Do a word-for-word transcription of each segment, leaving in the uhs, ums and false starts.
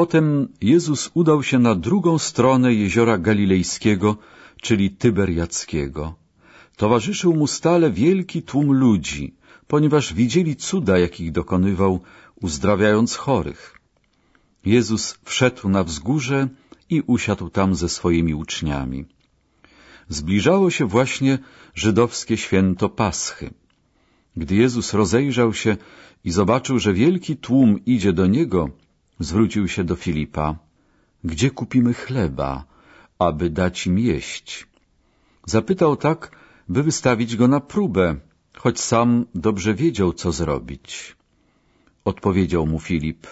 Potem Jezus udał się na drugą stronę jeziora Galilejskiego, czyli Tyberiackiego. Towarzyszył mu stale wielki tłum ludzi, ponieważ widzieli cuda, jakich dokonywał, uzdrawiając chorych. Jezus wszedł na wzgórze i usiadł tam ze swoimi uczniami. Zbliżało się właśnie żydowskie święto Paschy. Gdy Jezus rozejrzał się i zobaczył, że wielki tłum idzie do Niego, zwrócił się do Filipa. Gdzie kupimy chleba, aby dać im jeść? Zapytał tak, by wystawić go na próbę, choć sam dobrze wiedział, co zrobić. Odpowiedział mu Filip.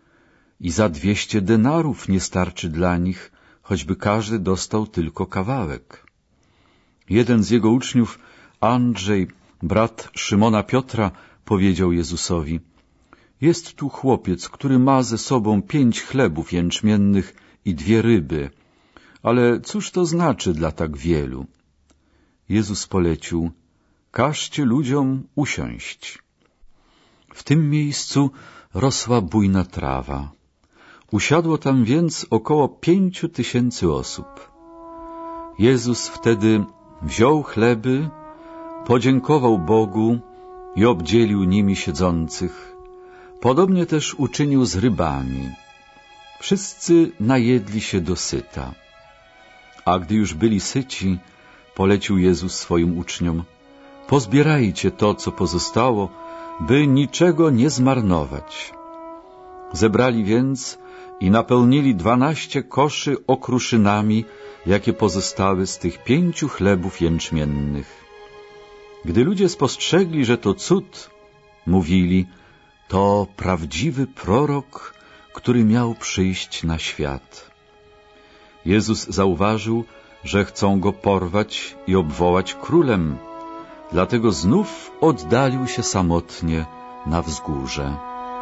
I za dwieście denarów nie starczy dla nich, choćby każdy dostał tylko kawałek. Jeden z jego uczniów, Andrzej, brat Szymona Piotra, powiedział Jezusowi. Jest tu chłopiec, który ma ze sobą pięć chlebów jęczmiennych i dwie ryby. Ale cóż to znaczy dla tak wielu? Jezus polecił, każcie ludziom usiąść. W tym miejscu rosła bujna trawa. Usiadło tam więc około pięciu tysięcy osób. Jezus wtedy wziął chleby, podziękował Bogu i obdzielił nimi siedzących. Podobnie też uczynił z rybami. Wszyscy najedli się dosyta. A gdy już byli syci, polecił Jezus swoim uczniom, pozbierajcie to, co pozostało, by niczego nie zmarnować. Zebrali więc i napełnili dwanaście koszy okruszynami, jakie pozostały z tych pięciu chlebów jęczmiennych. Gdy ludzie spostrzegli, że to cud, mówili, to prawdziwy prorok, który miał przyjść na świat. Jezus zauważył, że chcą go porwać i obwołać królem, dlatego znów oddalił się samotnie na wzgórze.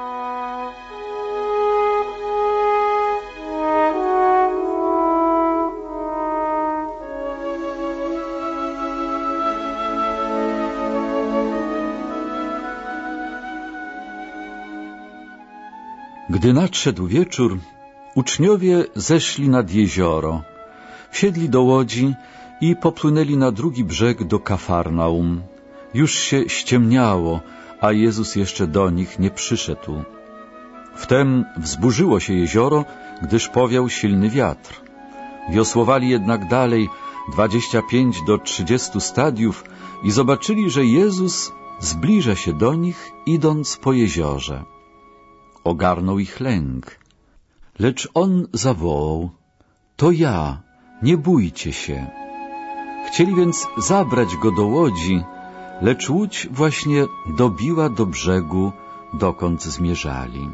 Gdy nadszedł wieczór, uczniowie zeszli nad jezioro, wsiedli do łodzi i popłynęli na drugi brzeg do Kafarnaum. Już się ściemniało, a Jezus jeszcze do nich nie przyszedł. Wtem wzburzyło się jezioro, gdyż powiał silny wiatr. Wiosłowali jednak dalej dwadzieścia pięć do trzydziestu stadiów i zobaczyli, że Jezus zbliża się do nich, idąc po jeziorze. Ogarnął ich lęk. Lecz on zawołał, to ja, nie bójcie się. Chcieli więc zabrać go do łodzi, lecz łódź właśnie dobiła do brzegu, dokąd zmierzali.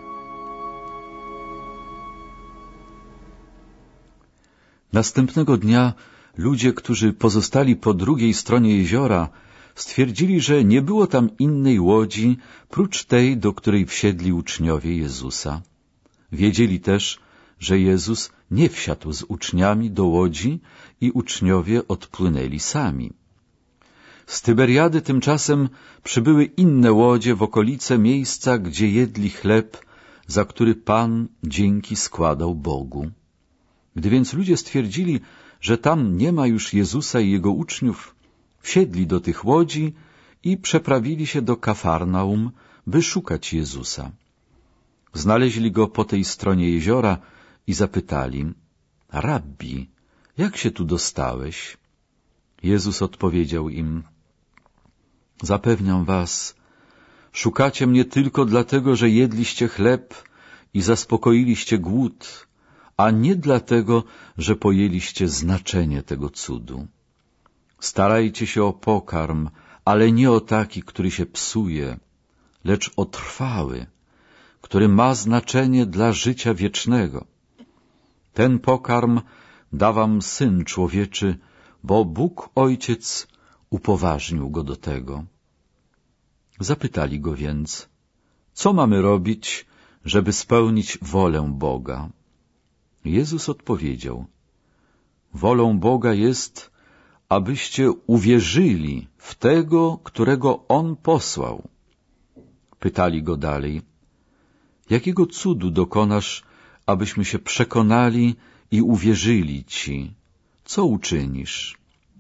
Następnego dnia ludzie, którzy pozostali po drugiej stronie jeziora, stwierdzili, że nie było tam innej łodzi, prócz tej, do której wsiedli uczniowie Jezusa. Wiedzieli też, że Jezus nie wsiadł z uczniami do łodzi i uczniowie odpłynęli sami. Z Tyberiady tymczasem przybyły inne łodzie w okolice miejsca, gdzie jedli chleb, za który Pan dzięki składał Bogu. Gdy więc ludzie stwierdzili, że tam nie ma już Jezusa i Jego uczniów, wsiedli do tych łodzi i przeprawili się do Kafarnaum, by szukać Jezusa. Znaleźli go po tej stronie jeziora i zapytali, Rabbi, jak się tu dostałeś? Jezus odpowiedział im, zapewniam was, szukacie mnie tylko dlatego, że jedliście chleb i zaspokoiliście głód, a nie dlatego, że pojęliście znaczenie tego cudu. Starajcie się o pokarm, ale nie o taki, który się psuje, lecz o trwały, który ma znaczenie dla życia wiecznego. Ten pokarm da wam Syn Człowieczy, bo Bóg Ojciec upoważnił go do tego. Zapytali go więc, co mamy robić, żeby spełnić wolę Boga? Jezus odpowiedział, wolą Boga jest, abyście uwierzyli w Tego, którego On posłał. Pytali go dalej, jakiego cudu dokonasz, abyśmy się przekonali i uwierzyli Ci. Co uczynisz?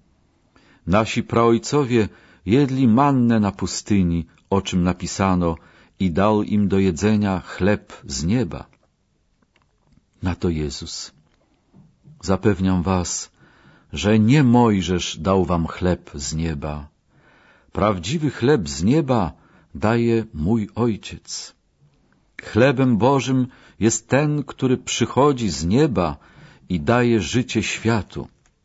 Nasi praojcowie jedli mannę na pustyni, o czym napisano, i dał im do jedzenia chleb z nieba. Na to Jezus: zapewniam was, że nie Mojżesz dał wam chleb z nieba. Prawdziwy chleb z nieba daje mój Ojciec. Chlebem Bożym jest ten, który przychodzi z nieba i daje życie światu.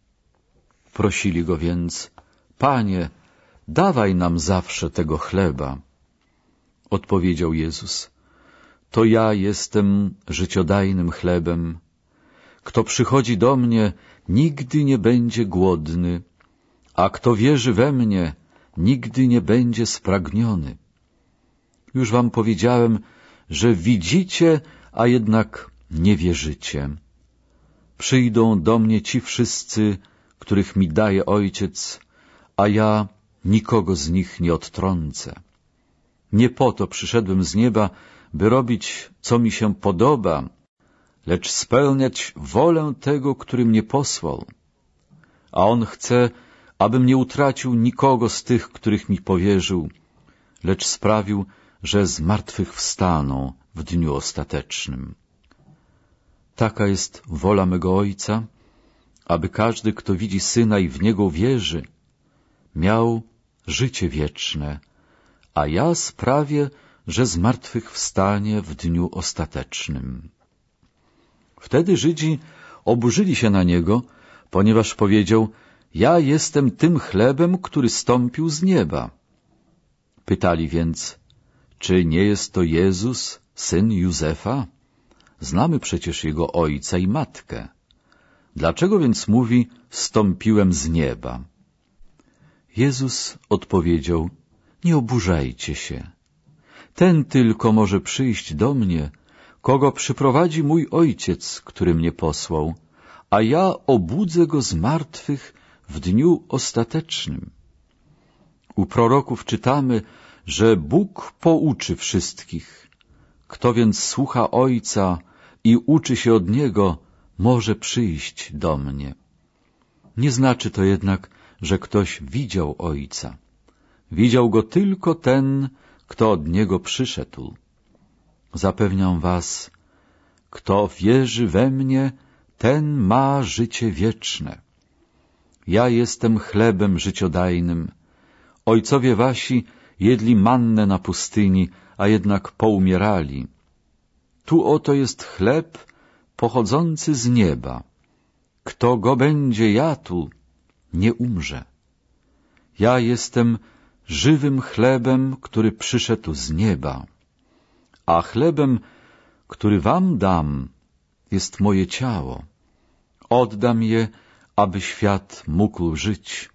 Prosili go więc: Panie, dawaj nam zawsze tego chleba. Odpowiedział Jezus: to ja jestem życiodajnym chlebem. Kto przychodzi do mnie, nigdy nie będzie głodny, a kto wierzy we mnie, nigdy nie będzie spragniony. Już wam powiedziałem, że widzicie, a jednak nie wierzycie. Przyjdą do mnie ci wszyscy, których mi daje Ojciec, a ja nikogo z nich nie odtrącę. Nie po to przyszedłem z nieba, by robić, co mi się podoba, lecz spełniać wolę tego, który mnie posłał. A On chce, abym nie utracił nikogo z tych, których mi powierzył, lecz sprawił, że z martwych wstaną w dniu ostatecznym. Taka jest wola mego Ojca, aby każdy, kto widzi Syna i w Niego wierzy, miał życie wieczne, a ja sprawię, że z martwych wstanie w dniu ostatecznym. Wtedy Żydzi oburzyli się na Niego, ponieważ powiedział: ja jestem tym chlebem, który stąpił z nieba. Pytali więc: czy nie jest to Jezus, syn Józefa? Znamy przecież Jego ojca i matkę. Dlaczego więc mówi: stąpiłem z nieba? Jezus odpowiedział: nie oburzajcie się. Ten tylko może przyjść do mnie, kogo przyprowadzi mój Ojciec, który mnie posłał, a ja obudzę go z martwych w dniu ostatecznym. U proroków czytamy, że Bóg pouczy wszystkich. Kto więc słucha Ojca i uczy się od Niego, może przyjść do mnie. Nie znaczy to jednak, że ktoś widział Ojca. Widział Go tylko ten, kto od Niego przyszedł. Zapewniam was, kto wierzy we mnie, ten ma życie wieczne. Ja jestem chlebem życiodajnym. Ojcowie wasi jedli mannę na pustyni, a jednak poumierali. Tu oto jest chleb pochodzący z nieba. Kto go będzie jadł, nie umrze. Ja jestem żywym chlebem, który przyszedł z nieba. A chlebem, który wam dam, jest moje ciało. Oddam je, aby świat mógł żyć.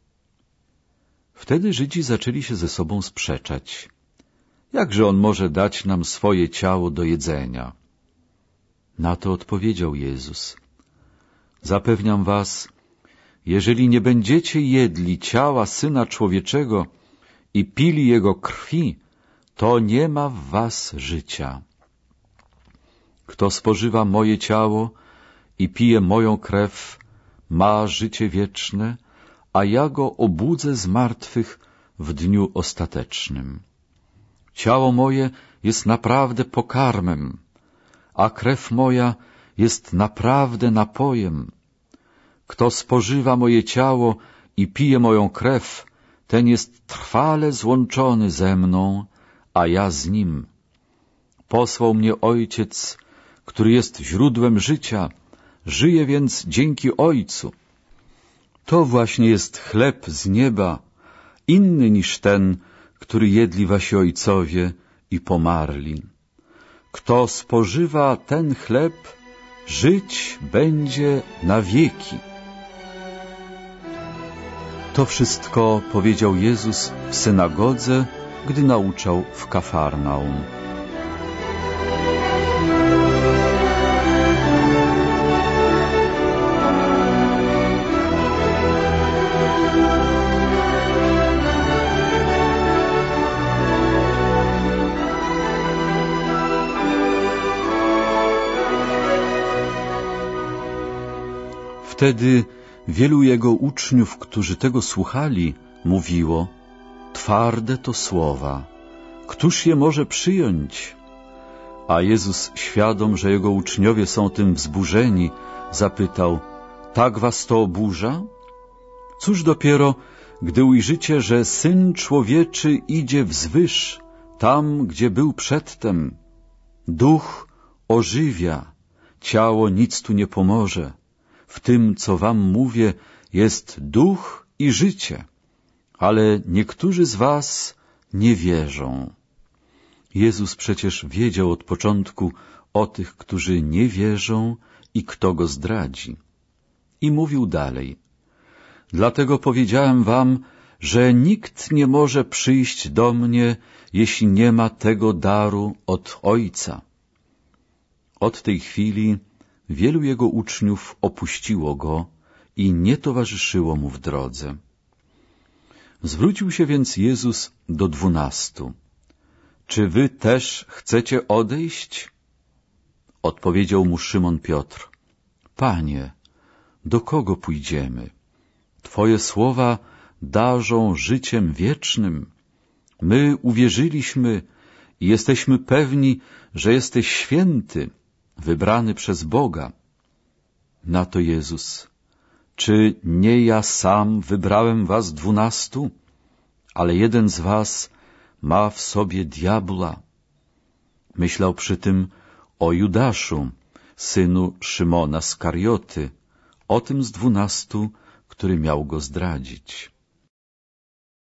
Wtedy Żydzi zaczęli się ze sobą sprzeczać. Jakże On może dać nam swoje ciało do jedzenia? Na to odpowiedział Jezus: zapewniam was, jeżeli nie będziecie jedli ciała Syna Człowieczego i pili Jego krwi, to nie ma w was życia. Kto spożywa moje ciało i pije moją krew, ma życie wieczne, a ja go obudzę z martwych w dniu ostatecznym. Ciało moje jest naprawdę pokarmem, a krew moja jest naprawdę napojem. Kto spożywa moje ciało i pije moją krew, ten jest trwale złączony ze mną, a ja z nim. Posłał mnie Ojciec, który jest źródłem życia, żyję więc dzięki Ojcu. To właśnie jest chleb z nieba, inny niż ten, który jedli wasi ojcowie i pomarli. Kto spożywa ten chleb, żyć będzie na wieki. To wszystko powiedział Jezus w synagodze, gdy nauczał w Kafarnaum. Wtedy wielu jego uczniów, którzy tego słuchali, mówiło: twarde to słowa, któż je może przyjąć? A Jezus, świadom, że jego uczniowie są tym wzburzeni, zapytał: tak was to oburza? Cóż dopiero, gdy ujrzycie, że Syn Człowieczy idzie wzwyż, tam, gdzie był przedtem. Duch ożywia, ciało nic tu nie pomoże. W tym, co wam mówię, jest duch i życie, ale niektórzy z was nie wierzą. Jezus przecież wiedział od początku o tych, którzy nie wierzą i kto go zdradzi. I mówił dalej: dlatego powiedziałem wam, że nikt nie może przyjść do mnie, jeśli nie ma tego daru od Ojca. Od tej chwili wielu jego uczniów opuściło go i nie towarzyszyło mu w drodze. Zwrócił się więc Jezus do dwunastu. Czy wy też chcecie odejść? Odpowiedział mu Szymon Piotr: Panie, do kogo pójdziemy? Twoje słowa darzą życiem wiecznym. My uwierzyliśmy i jesteśmy pewni, że jesteś święty, wybrany przez Boga. Na to Jezus: czy nie ja sam wybrałem was dwunastu? Ale jeden z was ma w sobie diabła. Myślał przy tym o Judaszu, synu Szymona z Karioty, o tym z dwunastu, który miał go zdradzić.